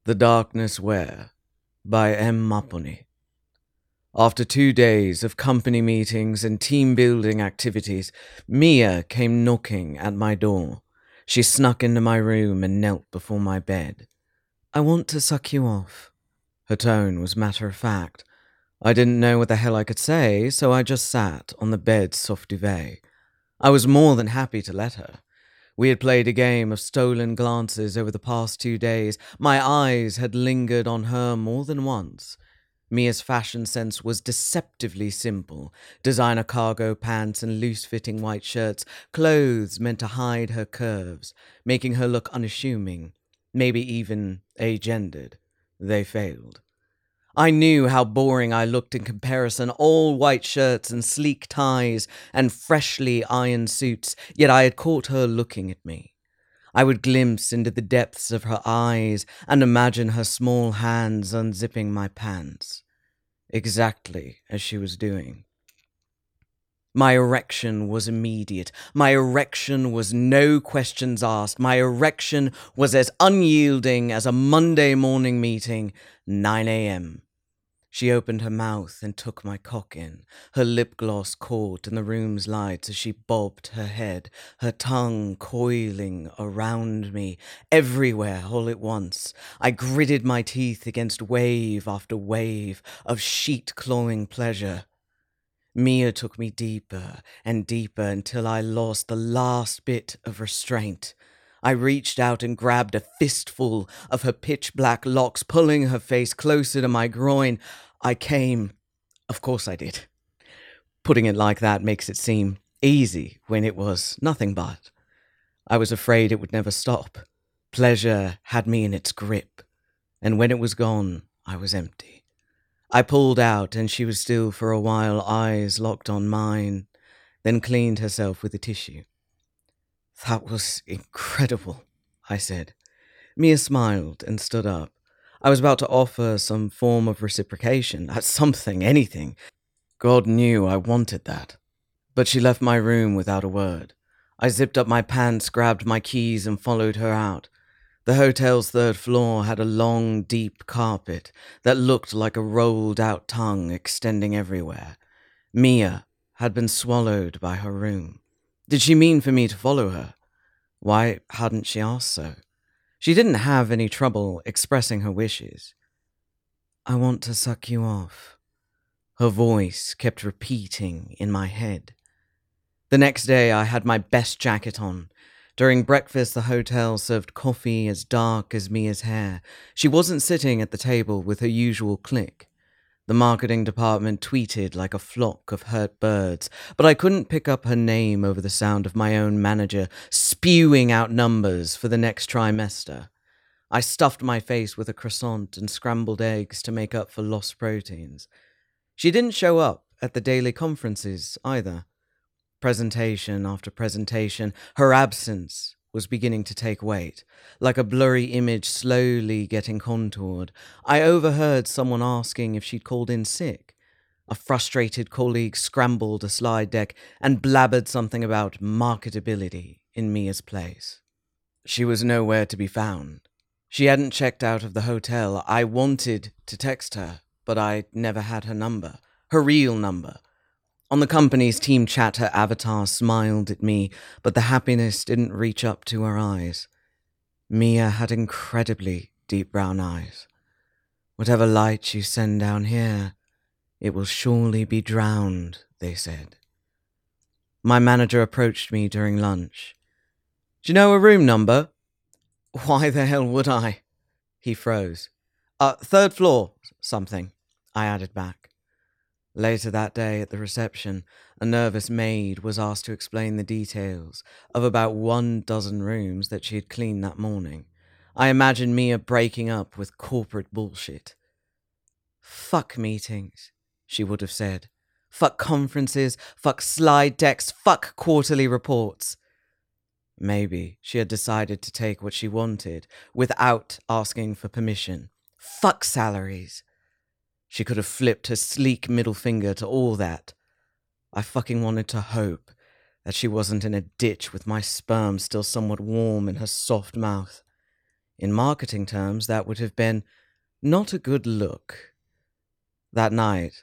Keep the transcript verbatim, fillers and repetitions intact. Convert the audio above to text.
The Darkness Where by M. Maponi. After two days of company meetings and team-building activities, Mia came knocking at my door. She snuck into my room and knelt before my bed. "I want to suck you off." Her tone was matter-of-fact. I didn't know what the hell I could say, so I just sat on the bed's soft duvet. I was more than happy to let her. We had played a game of stolen glances over the past two days. My eyes had lingered on her more than once. Mia's fashion sense was deceptively simple. Designer cargo pants and loose-fitting white shirts, clothes meant to hide her curves, making her look unassuming, maybe even agendered. They failed. I knew how boring I looked in comparison, all white shirts and sleek ties and freshly ironed suits, yet I had caught her looking at me. I would glimpse into the depths of her eyes and imagine her small hands unzipping my pants, exactly as she was doing. My erection was immediate. My erection was no questions asked. My erection was as unyielding as a Monday morning meeting, nine a.m. She opened her mouth and took my cock in. Her lip gloss caught in the room's lights as she bobbed her head, her tongue coiling around me, everywhere all at once. I gritted my teeth against wave after wave of sheet-clawing pleasure. Mia took me deeper and deeper until I lost the last bit of restraint. I reached out and grabbed a fistful of her pitch-black locks, pulling her face closer to my groin. I came. Of course I did. Putting it like that makes it seem easy when it was nothing but. I was afraid it would never stop. Pleasure had me in its grip, and when it was gone, I was empty. I pulled out, and she was still for a while, eyes locked on mine, then cleaned herself with a tissue. "That was incredible," I said. Mia smiled and stood up. I was about to offer some form of reciprocation, something, anything. God knew I wanted that. But she left my room without a word. I zipped up my pants, grabbed my keys, and followed her out. The hotel's third floor had a long, deep carpet that looked like a rolled-out tongue extending everywhere. Mia had been swallowed by her room. Did she mean for me to follow her? Why hadn't she asked so? She didn't have any trouble expressing her wishes. "I want to suck you off." Her voice kept repeating in my head. The next day I had my best jacket on. During breakfast, the hotel served coffee as dark as Mia's hair. She wasn't sitting at the table with her usual clique. The marketing department tweeted like a flock of hurt birds, but I couldn't pick up her name over the sound of my own manager spewing out numbers for the next trimester. I stuffed my face with a croissant and scrambled eggs to make up for lost proteins. She didn't show up at the daily conferences either. Presentation after presentation, her absence was beginning to take weight, like a blurry image slowly getting contoured. I overheard someone asking if she'd called in sick. A frustrated colleague scrambled a slide deck and blabbered something about marketability in Mia's place. She was nowhere to be found. She hadn't checked out of the hotel. I wanted to text her, but I never had her number, her real number. On the company's team chat, her avatar smiled at me, but the happiness didn't reach up to her eyes. Mia had incredibly deep brown eyes. "Whatever light you send down here, it will surely be drowned," they said. My manager approached me during lunch. "Do you know a room number?" "Why the hell would I?" He froze. Uh, third floor, something," I added back. Later that day at the reception, a nervous maid was asked to explain the details of about one dozen rooms that she had cleaned that morning. I imagined Mia breaking up with corporate bullshit. "Fuck meetings," she would have said. "Fuck conferences, fuck slide decks, fuck quarterly reports." Maybe she had decided to take what she wanted without asking for permission. Fuck salaries. She could have flipped her sleek middle finger to all that. I fucking wanted to hope that she wasn't in a ditch with my sperm still somewhat warm in her soft mouth. In marketing terms, that would have been not a good look. That night,